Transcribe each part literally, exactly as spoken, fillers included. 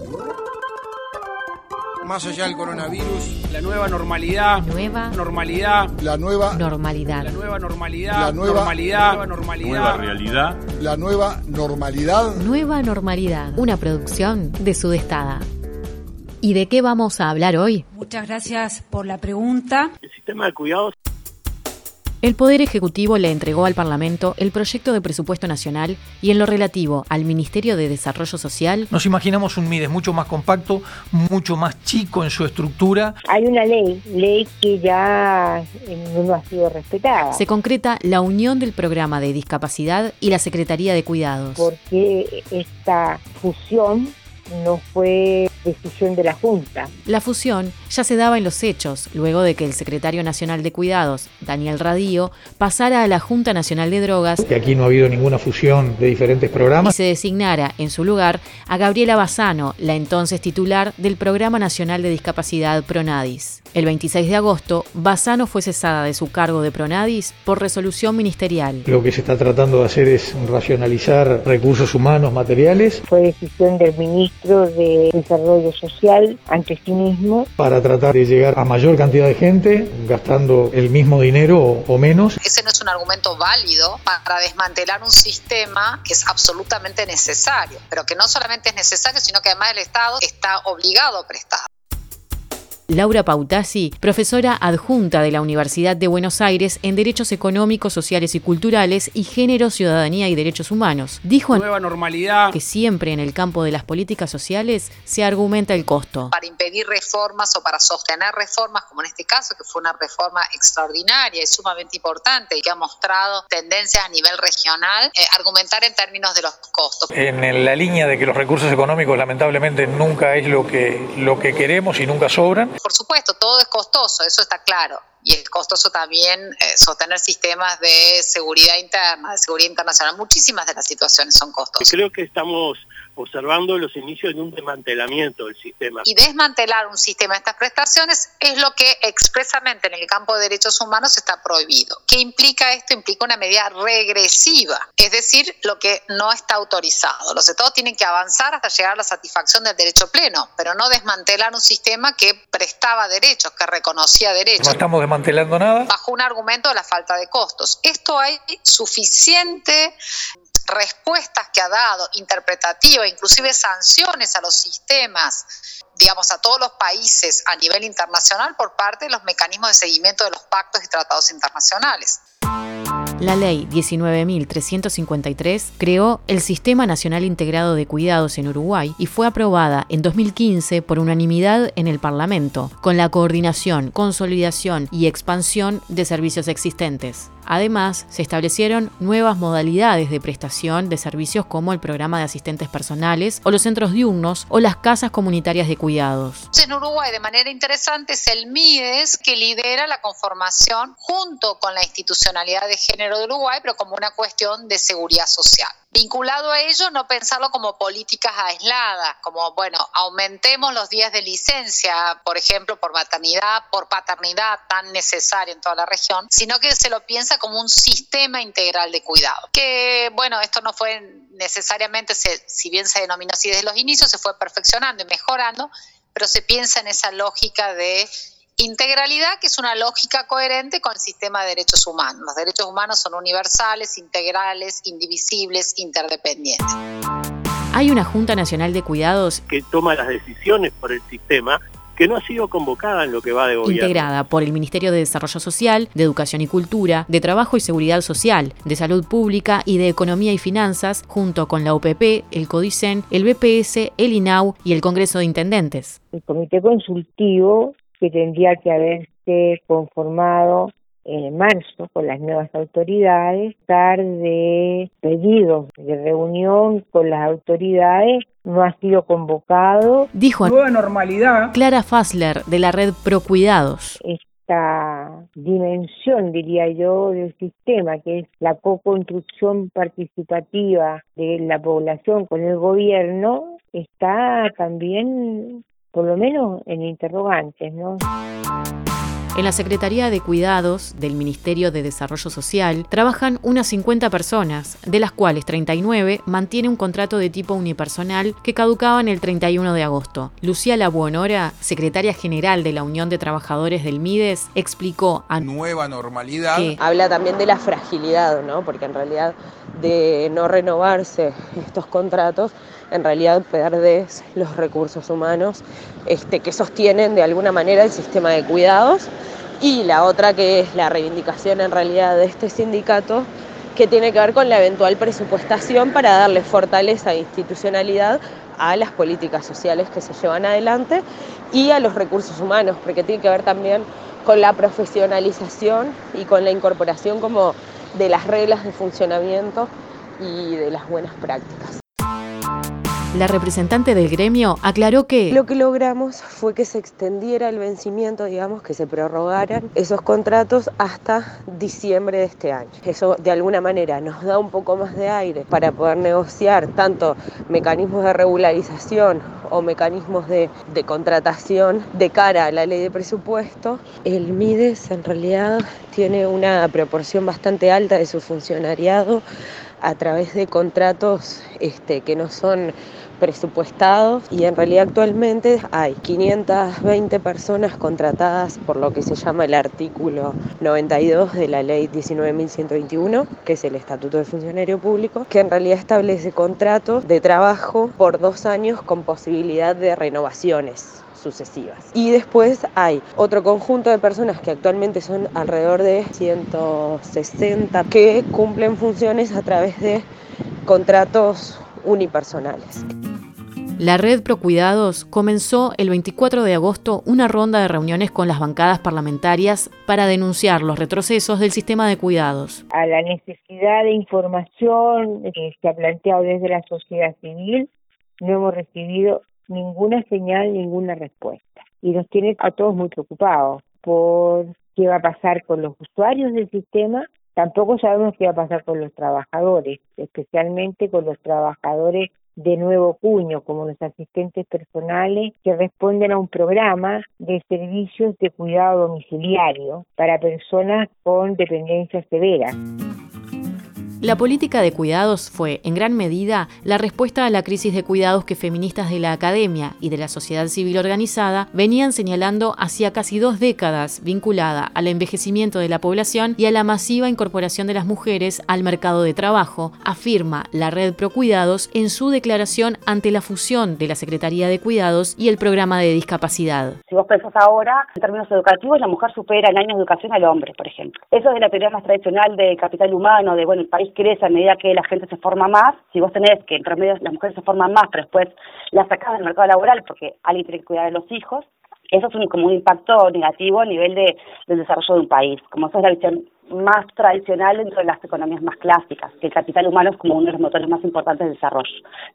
Más allá del coronavirus, la nueva normalidad, nueva normalidad, la nueva normalidad, la nueva normalidad, la nueva normalidad, nueva normalidad, nueva realidad, la nueva normalidad, nueva normalidad, una producción de Sudestada. ¿Y de qué vamos a hablar hoy? Muchas gracias por la pregunta. El sistema de cuidados. El Poder Ejecutivo le entregó al Parlamento el proyecto de presupuesto nacional y en lo relativo al Ministerio de Desarrollo Social, nos imaginamos un MIDES mucho más compacto, mucho más chico en su estructura. Hay una ley, ley que ya no ha sido respetada. Se concreta la unión del Programa de Discapacidad y la Secretaría de Cuidados. Porque esta fusión no fue decisión de la Junta. La fusión ya se daba en los hechos, luego de que el secretario nacional de Cuidados, Daniel Radío, pasara a la Junta Nacional de Drogas, que aquí no ha habido ninguna fusión de diferentes programas, y se designara en su lugar a Gabriela Bassano, la entonces titular del Programa Nacional de Discapacidad PRONADIS. El veintiséis de agosto, Bassano fue cesada de su cargo de PRONADIS por resolución ministerial. Lo que se está tratando de hacer es racionalizar recursos humanos, materiales. Fue decisión del ministro de Desarrollo Social ante sí mismo, para tratar de llegar a mayor cantidad de gente, gastando el mismo dinero o, o menos. Ese no es un argumento válido para desmantelar un sistema que es absolutamente necesario, pero que no solamente es necesario, sino que además el Estado está obligado a prestar. Laura Pautasi, profesora adjunta de la Universidad de Buenos Aires en Derechos Económicos, Sociales y Culturales y Género, Ciudadanía y Derechos Humanos, dijo nueva normalidad, que siempre en el campo de las políticas sociales se argumenta el costo. Para impedir reformas o para sostener reformas, como en este caso, que fue una reforma extraordinaria y sumamente importante y que ha mostrado tendencias a nivel regional, eh, argumentar en términos de los costos. En la línea de que los recursos económicos lamentablemente nunca es lo que, lo que queremos y nunca sobran. Por supuesto, todo es costoso, eso está claro. Y es costoso también eh, sostener sistemas de seguridad interna, de seguridad internacional. Muchísimas de las situaciones son costosas. Creo que estamos observando los inicios de un desmantelamiento del sistema. Y desmantelar un sistema de estas prestaciones es lo que expresamente en el campo de derechos humanos está prohibido. ¿Qué implica esto? Implica una medida regresiva, es decir, lo que no está autorizado. Los estados tienen que avanzar hasta llegar a la satisfacción del derecho pleno, pero no desmantelar un sistema que prestaba derechos, que reconocía derechos. No estamos desmantelando nada. Bajo un argumento de la falta de costos. Esto hay suficiente respuestas que ha dado, interpretativas, inclusive sanciones a los sistemas, digamos, a todos los países a nivel internacional por parte de los mecanismos de seguimiento de los pactos y tratados internacionales. La Ley diecinueve mil trescientos cincuenta y tres creó el Sistema Nacional Integrado de Cuidados en Uruguay y fue aprobada en dos mil quince por unanimidad en el Parlamento, con la coordinación, consolidación y expansión de servicios existentes. Además, se establecieron nuevas modalidades de prestación de servicios como el programa de asistentes personales o los centros diurnos o las casas comunitarias de cuidados. En Uruguay, de manera interesante, es el MIDES que lidera la conformación junto con la institucionalidad de género de Uruguay, pero como una cuestión de seguridad social. Vinculado a ello, no pensarlo como políticas aisladas, como, bueno, aumentemos los días de licencia, por ejemplo, por maternidad, por paternidad, tan necesaria en toda la región, sino que se lo piensa como un sistema integral de cuidado. Que, bueno, esto no fue necesariamente, se, si bien se denominó así desde los inicios, se fue perfeccionando y mejorando, pero se piensa en esa lógica de integralidad, que es una lógica coherente con el sistema de derechos humanos. Los derechos humanos son universales, integrales, indivisibles, interdependientes. Hay una Junta Nacional de Cuidados que toma las decisiones por el sistema, que no ha sido convocada en lo que va de gobierno. Integrada por el Ministerio de Desarrollo Social, de Educación y Cultura, de Trabajo y Seguridad Social, de Salud Pública y de Economía y Finanzas, junto con la U P P, el CODICEN, el B P S, el I N A U y el Congreso de Intendentes. El comité consultivo, que tendría que haberse conformado en marzo con las nuevas autoridades, tarde pedidos de reunión con las autoridades, no ha sido convocado. Dijo nueva normalidad Clara Fassler, de la red Procuidados. Esta dimensión, diría yo, del sistema, que es la co-construcción participativa de la población con el gobierno, está también, por lo menos, en interrogantes, ¿no? En la Secretaría de Cuidados del Ministerio de Desarrollo Social trabajan unas cincuenta personas, de las cuales treinta y nueve mantienen un contrato de tipo unipersonal que caducaban el treinta y uno de agosto. Lucía Labuonora, secretaria general de la Unión de Trabajadores del MIDES, explicó a Nueva Normalidad que habla también de la fragilidad, ¿no? Porque en realidad de no renovarse estos contratos, en realidad perdés los recursos humanos este, que sostienen de alguna manera el sistema de cuidados, y la otra que es la reivindicación en realidad de este sindicato, que tiene que ver con la eventual presupuestación para darle fortaleza e institucionalidad a las políticas sociales que se llevan adelante y a los recursos humanos, porque tiene que ver también con la profesionalización y con la incorporación como de las reglas de funcionamiento y de las buenas prácticas. La representante del gremio aclaró que lo que logramos fue que se extendiera el vencimiento, digamos, que se prorrogaran esos contratos hasta diciembre de este año. Eso de alguna manera nos da un poco más de aire para poder negociar tanto mecanismos de regularización o mecanismos de, de contratación de cara a la ley de presupuesto. El MIDES en realidad tiene una proporción bastante alta de su funcionariado a través de contratos este, que no son presupuestados, y en realidad actualmente hay quinientas veinte personas contratadas por lo que se llama el artículo noventa y dos de la ley diecinueve mil ciento veintiuno, que es el Estatuto de Funcionario Público, que en realidad establece contratos de trabajo por dos años con posibilidad de renovaciones sucesivas. Y después hay otro conjunto de personas que actualmente son alrededor de ciento sesenta que cumplen funciones a través de contratos unipersonales. La Red Pro Cuidados comenzó el veinticuatro de agosto una ronda de reuniones con las bancadas parlamentarias para denunciar los retrocesos del sistema de cuidados. A la necesidad de información que se ha planteado desde la sociedad civil, no hemos recibido ninguna señal, ninguna respuesta. Y nos tiene a todos muy preocupados por qué va a pasar con los usuarios del sistema. Tampoco sabemos qué va a pasar con los trabajadores, especialmente con los trabajadores de nuevo cuño, como los asistentes personales que responden a un programa de servicios de cuidado domiciliario para personas con dependencia severa. La política de cuidados fue, en gran medida, la respuesta a la crisis de cuidados que feministas de la academia y de la sociedad civil organizada venían señalando hacía casi dos décadas, vinculada al envejecimiento de la población y a la masiva incorporación de las mujeres al mercado de trabajo, afirma la Red Pro Cuidados en su declaración ante la fusión de la Secretaría de Cuidados y el Programa de Discapacidad. Si vos pensás ahora, en términos educativos, la mujer supera en años de educación al hombre, por ejemplo. Eso es de la teoría más tradicional de capital humano, de, bueno, el país crece a medida que la gente se forma más. Si vos tenés que en promedio las mujeres se forman más, pero después las sacás del mercado laboral porque alguien tiene que cuidar de los hijos, eso es un, como un impacto negativo a nivel de, del desarrollo de un país. Como esa es la visión más tradicional dentro de las economías más clásicas, que el capital humano es como uno de los motores más importantes del desarrollo.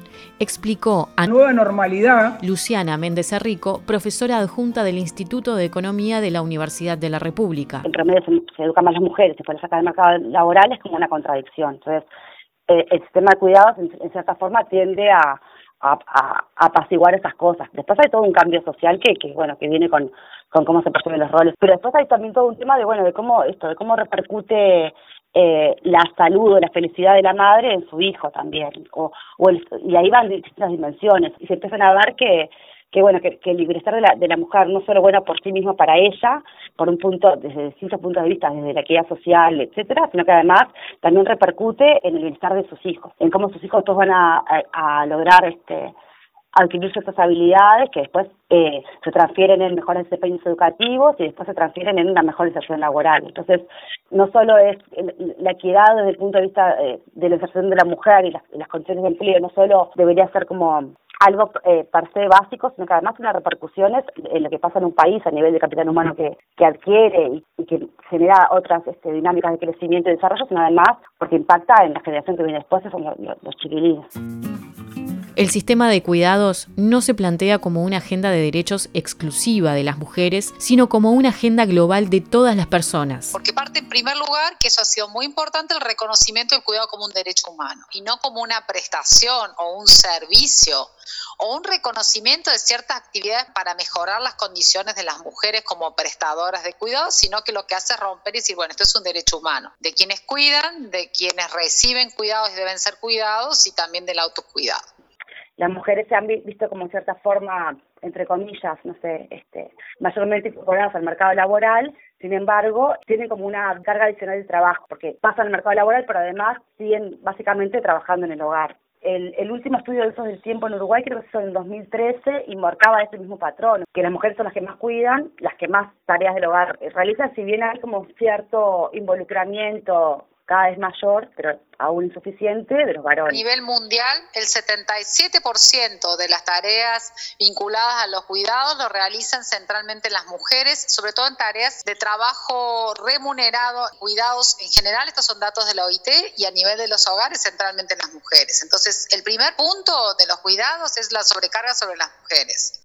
Explicó a Nueva Normalidad Luciana Méndez Rico, profesora adjunta del Instituto de Economía de la Universidad de la República. En promedio se, se educan más las mujeres, después las sacan del mercado laboral, es como una contradicción. Entonces, eh, el sistema de cuidados, en, en cierta forma, tiende a A, a, a apaciguar esas cosas. Después hay todo un cambio social que, que bueno, que viene con, con cómo se perciben los roles. Pero después hay también todo un tema de, bueno, de cómo esto, de cómo repercute eh, la salud o la felicidad de la madre en su hijo también. O, o el, y ahí van distintas dimensiones. Y se empiezan a ver que, que bueno, que, que el bienestar de la, de la mujer no solo bueno por sí mismo para ella, por un punto, desde distintos puntos de vista, desde la equidad social, etcétera, sino que además también repercute en el bienestar de sus hijos, en cómo sus hijos todos van a, a, a lograr este adquirir ciertas habilidades que después eh, se transfieren en mejores desempeños educativos y después se transfieren en una mejor inserción laboral. Entonces, no solo es la equidad desde el punto de vista eh, de la inserción de la mujer y las, y las condiciones de empleo, no solo debería ser como algo eh, per se básico, sino que además tiene repercusiones en lo que pasa en un país a nivel de capital humano que, que adquiere y, y que genera otras este, dinámicas de crecimiento y desarrollo, sino además porque impacta en la generación que viene después, que son los, los chiquilines. El sistema de cuidados no se plantea como una agenda de derechos exclusiva de las mujeres, sino como una agenda global de todas las personas. Porque parte en primer lugar, que eso ha sido muy importante, el reconocimiento del cuidado como un derecho humano y no como una prestación o un servicio o un reconocimiento de ciertas actividades para mejorar las condiciones de las mujeres como prestadoras de cuidados, sino que lo que hace es romper y decir, bueno, esto es un derecho humano, de quienes cuidan, de quienes reciben cuidados y deben ser cuidados y también del autocuidado. Las mujeres se han visto como en cierta forma, entre comillas, no sé, este, mayormente incorporadas al mercado laboral. Sin embargo, tienen como una carga adicional de trabajo, porque pasan al mercado laboral, pero además siguen básicamente trabajando en el hogar. El, el último estudio de usos del tiempo en Uruguay creo que se hizo en el dos mil trece y marcaba ese mismo patrón, que las mujeres son las que más cuidan, las que más tareas del hogar realizan, si bien hay como cierto involucramiento cada vez mayor, pero aún insuficiente, de los varones. A nivel mundial, el setenta y siete por ciento de las tareas vinculadas a los cuidados lo realizan centralmente las mujeres, sobre todo en tareas de trabajo remunerado, cuidados en general, estos son datos de la O I T, y a nivel de los hogares, centralmente las mujeres. Entonces, el primer punto de los cuidados es la sobrecarga sobre las mujeres.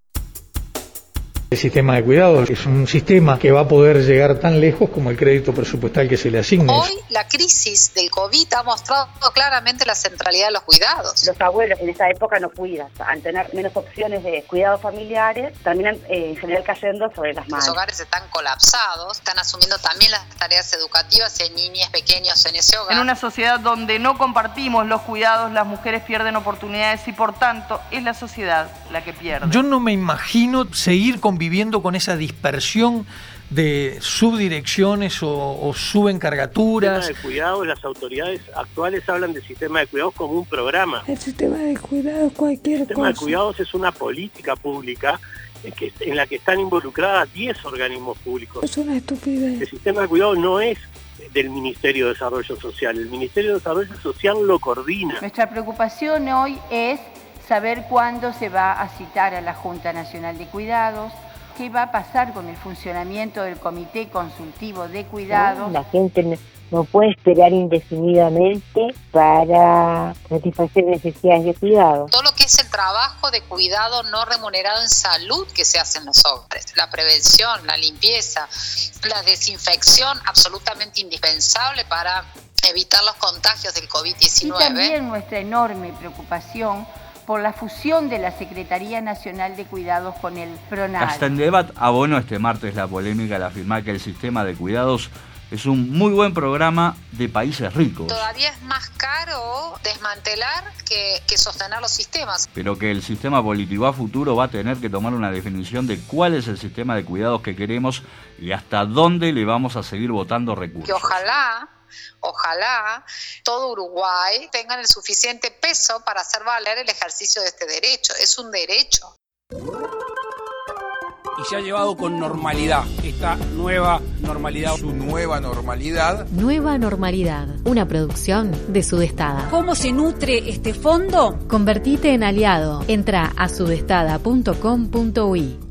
El sistema de cuidados es un sistema que va a poder llegar tan lejos como el crédito presupuestal que se le asigne. Hoy la crisis del COVID ha mostrado claramente la centralidad de los cuidados. Los abuelos en esa época no cuidan, al tener menos opciones de cuidados familiares, terminan eh, en general cayendo sobre las madres. Los hogares están colapsados, están asumiendo también las tareas educativas si hay niños pequeños en ese hogar. En una sociedad donde no compartimos los cuidados, las mujeres pierden oportunidades y por tanto es la sociedad la que pierde. Yo no me imagino seguir con viviendo con esa dispersión de subdirecciones o, o subencargaturas. El sistema de cuidados, las autoridades actuales hablan del sistema de cuidados como un programa. El sistema de cuidados cualquier cosa. El sistema de cuidados es una política pública en, que, en la que están involucradas diez organismos públicos. Es una estupidez. El sistema de cuidados no es del Ministerio de Desarrollo Social. El Ministerio de Desarrollo Social lo coordina. Nuestra preocupación hoy es saber cuándo se va a citar a la Junta Nacional de Cuidados, qué va a pasar con el funcionamiento del Comité Consultivo de Cuidados. La gente no puede esperar indefinidamente para satisfacer necesidades de cuidado. Todo lo que es el trabajo de cuidado no remunerado en salud que se hace en los hogares, la prevención, la limpieza, la desinfección, absolutamente indispensable para evitar los contagios del COVID diecinueve. Y también nuestra enorme preocupación por la fusión de la Secretaría Nacional de Cuidados con el PRONADE. Castandebat abonó este martes la polémica al afirmar que el sistema de cuidados es un muy buen programa de países ricos. Todavía es más caro desmantelar que, que sostener los sistemas. Pero que el sistema político a futuro va a tener que tomar una definición de cuál es el sistema de cuidados que queremos y hasta dónde le vamos a seguir votando recursos. Que ojalá... Ojalá todo Uruguay tenga el suficiente peso para hacer valer el ejercicio de este derecho. Es un derecho. Y se ha llevado con normalidad esta nueva normalidad. Su nueva normalidad. Nueva Normalidad, una producción de Sudestada. ¿Cómo se nutre este fondo? Convertite en aliado. Entra a sudestada punto com punto uy.